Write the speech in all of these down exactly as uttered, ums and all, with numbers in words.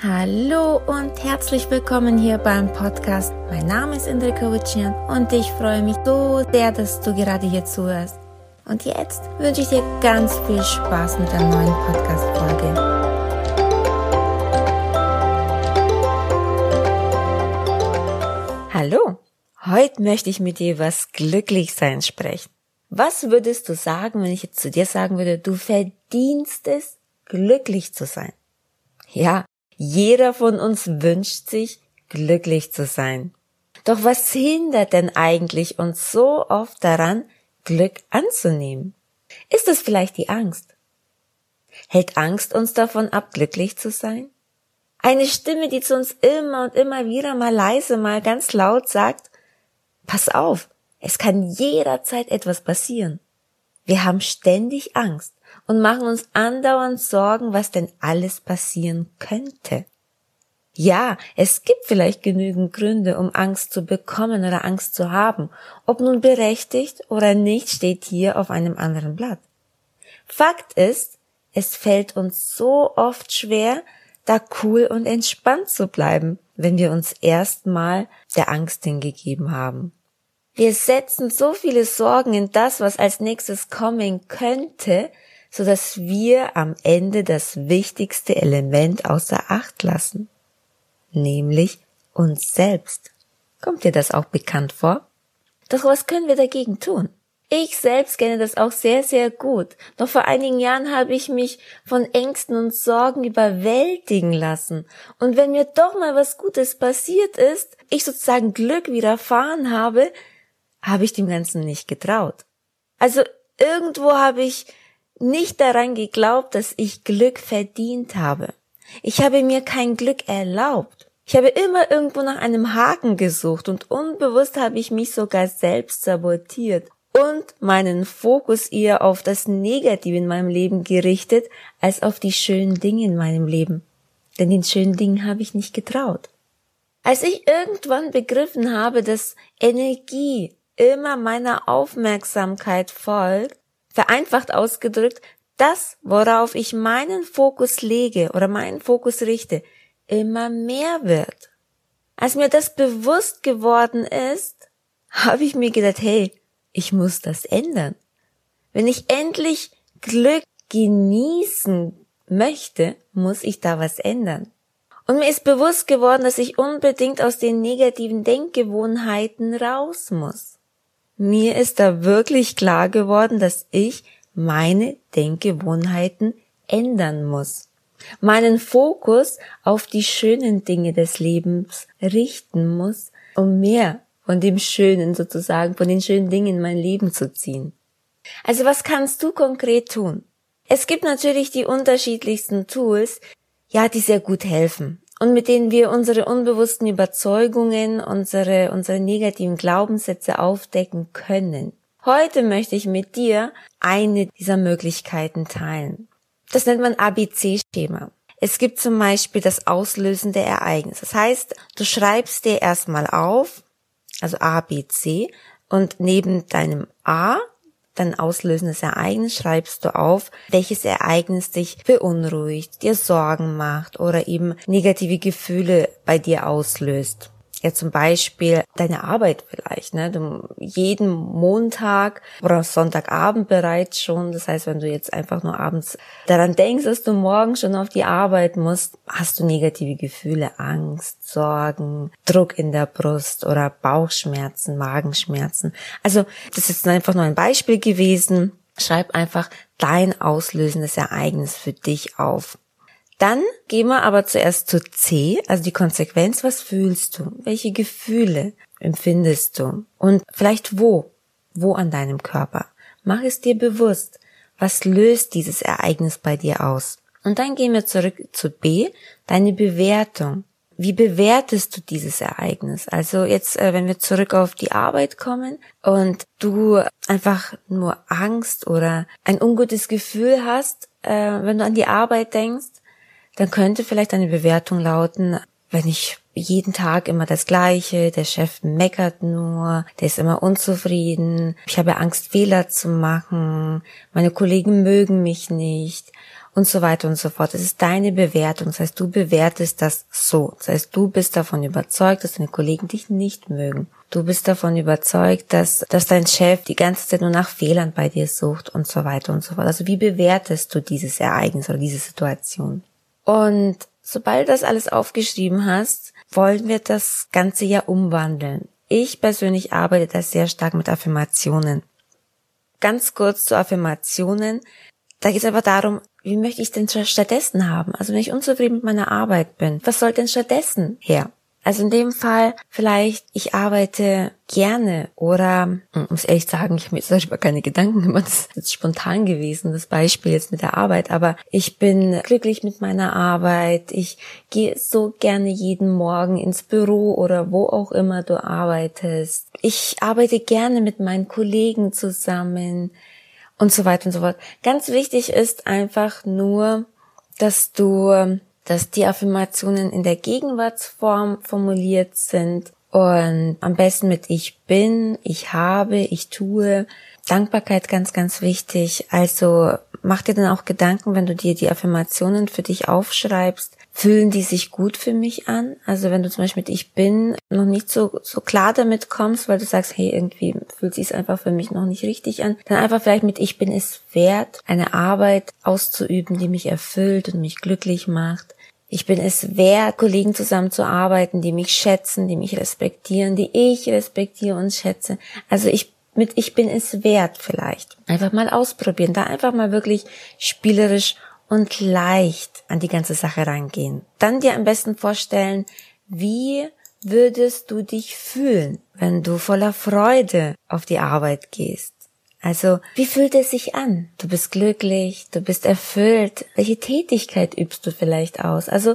Hallo und herzlich willkommen hier beim Podcast. Mein Name ist Indre Kowitschan und ich freue mich so sehr, dass du gerade hier zuhörst. Und jetzt wünsche ich dir ganz viel Spaß mit der neuen Podcast-Folge. Hallo, heute möchte ich mit dir über das Glücklichsein sprechen. Was würdest du sagen, wenn ich jetzt zu dir sagen würde, du verdienst es, glücklich zu sein? Ja, jeder von uns wünscht sich, glücklich zu sein. Doch was hindert denn eigentlich uns so oft daran, Glück anzunehmen? Ist es vielleicht die Angst? Hält Angst uns davon ab, glücklich zu sein? Eine Stimme, die zu uns immer und immer wieder mal leise, mal ganz laut sagt, pass auf, es kann jederzeit etwas passieren. Wir haben ständig Angst und machen uns andauernd Sorgen, was denn alles passieren könnte. Ja, es gibt vielleicht genügend Gründe, um Angst zu bekommen oder Angst zu haben. Ob nun berechtigt oder nicht, steht hier auf einem anderen Blatt. Fakt ist, es fällt uns so oft schwer, da cool und entspannt zu bleiben, wenn wir uns erstmal der Angst hingegeben haben. Wir setzen so viele Sorgen in das, was als nächstes kommen könnte, so dass wir am Ende das wichtigste Element außer Acht lassen, nämlich uns selbst. Kommt dir das auch bekannt vor? Doch was können wir dagegen tun? Ich selbst kenne das auch sehr, sehr gut. Noch vor einigen Jahren habe ich mich von Ängsten und Sorgen überwältigen lassen. Und wenn mir doch mal was Gutes passiert ist, ich sozusagen Glück widerfahren habe, habe ich dem Ganzen nicht getraut. Also irgendwo habe ich nicht daran geglaubt, dass ich Glück verdient habe. Ich habe mir kein Glück erlaubt. Ich habe immer irgendwo nach einem Haken gesucht und unbewusst habe ich mich sogar selbst sabotiert und meinen Fokus eher auf das Negative in meinem Leben gerichtet, als auf die schönen Dinge in meinem Leben. Denn den schönen Dingen habe ich nicht getraut. Als ich irgendwann begriffen habe, dass Energie immer meiner Aufmerksamkeit folgt, vereinfacht ausgedrückt, das, worauf ich meinen Fokus lege oder meinen Fokus richte, immer mehr wird. Als mir das bewusst geworden ist, habe ich mir gedacht, hey, ich muss das ändern. Wenn ich endlich Glück genießen möchte, muss ich da was ändern. Und mir ist bewusst geworden, dass ich unbedingt aus den negativen Denkgewohnheiten raus muss. Mir ist da wirklich klar geworden, dass ich meine Denkgewohnheiten ändern muss. Meinen Fokus auf die schönen Dinge des Lebens richten muss, um mehr von dem Schönen sozusagen, von den schönen Dingen in mein Leben zu ziehen. Also was kannst du konkret tun? Es gibt natürlich die unterschiedlichsten Tools, ja, die sehr gut helfen und mit denen wir unsere unbewussten Überzeugungen, unsere, unsere negativen Glaubenssätze aufdecken können. Heute möchte ich mit dir eine dieser Möglichkeiten teilen. Das nennt man A B C-Schema. Es gibt zum Beispiel das auslösende Ereignis. Das heißt, du schreibst dir erstmal auf, also A, B, C, und neben deinem A, dein auslösendes Ereignis, schreibst du auf, welches Ereignis dich beunruhigt, dir Sorgen macht oder eben negative Gefühle bei dir auslöst. Ja, zum Beispiel deine Arbeit vielleicht, ne? Du, jeden Montag oder Sonntagabend bereits schon. Das heißt, wenn du jetzt einfach nur abends daran denkst, dass du morgen schon auf die Arbeit musst, hast du negative Gefühle, Angst, Sorgen, Druck in der Brust oder Bauchschmerzen, Magenschmerzen. Also, das ist einfach nur ein Beispiel gewesen. Schreib einfach dein auslösendes Ereignis für dich auf. Dann gehen wir aber zuerst zu C, also die Konsequenz. Was fühlst du? Welche Gefühle empfindest du? Und vielleicht wo? Wo an deinem Körper? Mach es dir bewusst. Was löst dieses Ereignis bei dir aus? Und dann gehen wir zurück zu B, deine Bewertung. Wie bewertest du dieses Ereignis? Also jetzt, wenn wir zurück auf die Arbeit kommen und du einfach nur Angst oder ein ungutes Gefühl hast, wenn du an die Arbeit denkst, dann könnte vielleicht eine Bewertung lauten, wenn ich jeden Tag immer das Gleiche, der Chef meckert nur, der ist immer unzufrieden, ich habe Angst, Fehler zu machen, meine Kollegen mögen mich nicht und so weiter und so fort. Es ist deine Bewertung, das heißt, du bewertest das so. Das heißt, du bist davon überzeugt, dass deine Kollegen dich nicht mögen. Du bist davon überzeugt, dass, dass dein Chef die ganze Zeit nur nach Fehlern bei dir sucht und so weiter und so fort. Also wie bewertest du dieses Ereignis oder diese Situation? Und sobald du das alles aufgeschrieben hast, wollen wir das Ganze ja umwandeln. Ich persönlich arbeite da sehr stark mit Affirmationen. Ganz kurz zu Affirmationen. Da geht es aber darum, wie möchte ich denn stattdessen haben? Also wenn ich unzufrieden mit meiner Arbeit bin, was soll denn stattdessen her? Also in dem Fall vielleicht, ich arbeite gerne oder, ich muss ehrlich sagen, ich habe mir jetzt darüber keine Gedanken gemacht, das ist jetzt spontan gewesen, das Beispiel jetzt mit der Arbeit, aber ich bin glücklich mit meiner Arbeit, ich gehe so gerne jeden Morgen ins Büro oder wo auch immer du arbeitest. Ich arbeite gerne mit meinen Kollegen zusammen und so weiter und so fort. Ganz wichtig ist einfach nur, dass du dass die Affirmationen in der Gegenwartsform formuliert sind und am besten mit ich bin, ich habe, ich tue. Dankbarkeit ganz, ganz wichtig. Also mach dir dann auch Gedanken, wenn du dir die Affirmationen für dich aufschreibst, fühlen die sich gut für mich an? Also wenn du zum Beispiel mit ich bin noch nicht so so klar damit kommst, weil du sagst, hey, irgendwie fühlt sich's einfach für mich noch nicht richtig an, dann einfach vielleicht mit ich bin es wert, eine Arbeit auszuüben, die mich erfüllt und mich glücklich macht. Ich bin es wert, Kollegen zusammenzuarbeiten, die mich schätzen, die mich respektieren, die ich respektiere und schätze. Also ich mit ich bin es wert vielleicht. Einfach mal ausprobieren, da einfach mal wirklich spielerisch und leicht an die ganze Sache reingehen. Dann dir am besten vorstellen, wie würdest du dich fühlen, wenn du voller Freude auf die Arbeit gehst? Also, wie fühlt es sich an? Du bist glücklich, du bist erfüllt. Welche Tätigkeit übst du vielleicht aus? Also,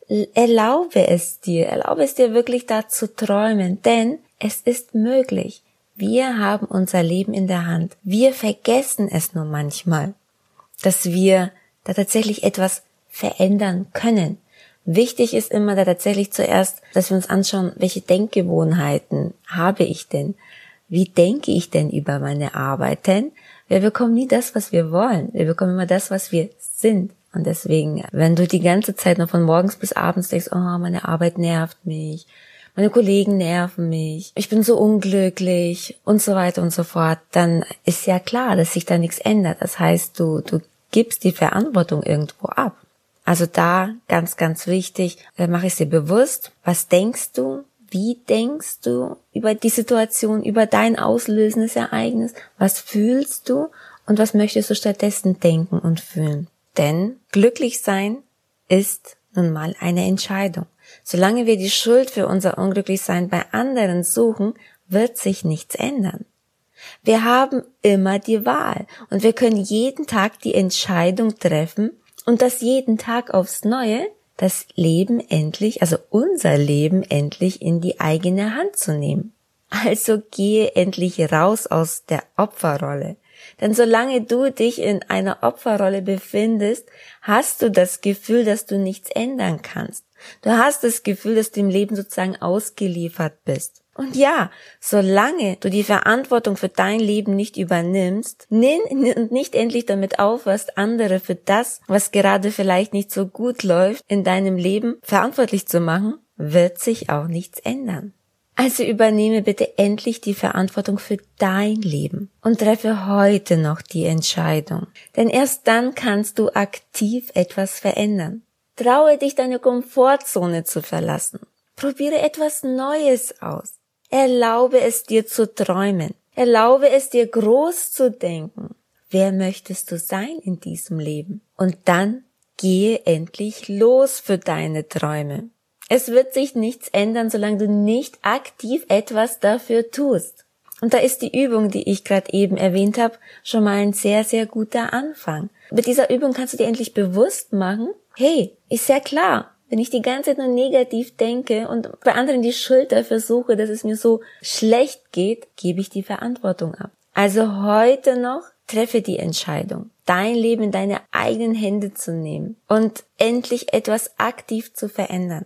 erlaube es dir, erlaube es dir wirklich da zu träumen, denn es ist möglich. Wir haben unser Leben in der Hand. Wir vergessen es nur manchmal, dass wir da tatsächlich etwas verändern können. Wichtig ist immer da tatsächlich zuerst, dass wir uns anschauen, welche Denkgewohnheiten habe ich denn? Wie denke ich denn über meine Arbeit? Denn wir bekommen nie das, was wir wollen. Wir bekommen immer das, was wir sind. Und deswegen, wenn du die ganze Zeit noch von morgens bis abends denkst, oh, meine Arbeit nervt mich, meine Kollegen nerven mich, ich bin so unglücklich und so weiter und so fort, dann ist ja klar, dass sich da nichts ändert. Das heißt, du, du gibst die Verantwortung irgendwo ab. Also da ganz, ganz wichtig, mach es dir bewusst, was denkst du? Wie denkst du über die Situation, über dein auslösendes Ereignis? Was fühlst du und was möchtest du stattdessen denken und fühlen? Denn glücklich sein ist nun mal eine Entscheidung. Solange wir die Schuld für unser Unglücklichsein bei anderen suchen, wird sich nichts ändern. Wir haben immer die Wahl und wir können jeden Tag die Entscheidung treffen und das jeden Tag aufs Neue, das Leben endlich, also unser Leben endlich in die eigene Hand zu nehmen. Also gehe endlich raus aus der Opferrolle. Denn solange du dich in einer Opferrolle befindest, hast du das Gefühl, dass du nichts ändern kannst. Du hast das Gefühl, dass du dem Leben sozusagen ausgeliefert bist. Und ja, solange du die Verantwortung für dein Leben nicht übernimmst, nimm und nicht endlich damit aufhörst, andere für das, was gerade vielleicht nicht so gut läuft, in deinem Leben verantwortlich zu machen, wird sich auch nichts ändern. Also übernehme bitte endlich die Verantwortung für dein Leben und treffe heute noch die Entscheidung. Denn erst dann kannst du aktiv etwas verändern. Traue dich, deine Komfortzone zu verlassen. Probiere etwas Neues aus. Erlaube es dir zu träumen. Erlaube es dir groß zu denken. Wer möchtest du sein in diesem Leben? Und dann gehe endlich los für deine Träume. Es wird sich nichts ändern, solange du nicht aktiv etwas dafür tust. Und da ist die Übung, die ich gerade eben erwähnt habe, schon mal ein sehr, sehr guter Anfang. Mit dieser Übung kannst du dir endlich bewusst machen, hey, ist ja klar, wenn ich die ganze Zeit nur negativ denke und bei anderen die Schuld dafür suche, dass es mir so schlecht geht, gebe ich die Verantwortung ab. Also heute noch treffe die Entscheidung, dein Leben in deine eigenen Hände zu nehmen und endlich etwas aktiv zu verändern.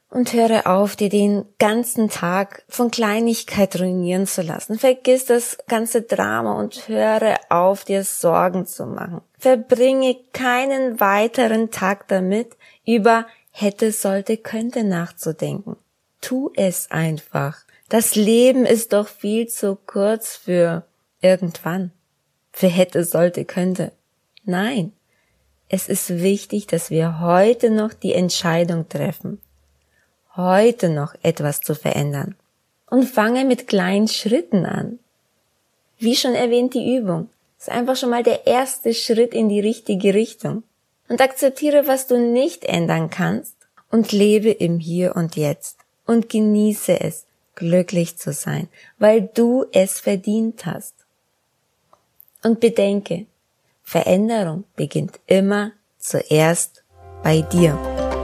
Und höre auf, dir den ganzen Tag von Kleinigkeit ruinieren zu lassen. Vergiss das ganze Drama und höre auf, dir Sorgen zu machen. Verbringe keinen weiteren Tag damit, über hätte, sollte, könnte nachzudenken. Tu es einfach. Das Leben ist doch viel zu kurz für irgendwann. Für hätte, sollte, könnte. Nein. Es ist wichtig, dass wir heute noch die Entscheidung treffen, heute noch etwas zu verändern. Und fange mit kleinen Schritten an. Wie schon erwähnt, die Übung ist einfach schon mal der erste Schritt in die richtige Richtung. Und akzeptiere, was du nicht ändern kannst und lebe im Hier und Jetzt. Und genieße es, glücklich zu sein, weil du es verdient hast. Und bedenke, Veränderung beginnt immer zuerst bei dir.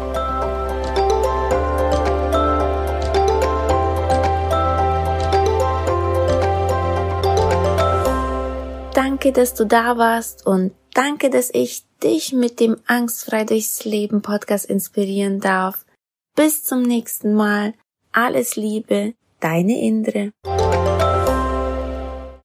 Danke, dass du da warst und danke, dass ich dich mit dem Angstfrei durchs Leben Podcast inspirieren darf. Bis zum nächsten Mal. Alles Liebe, deine Indre.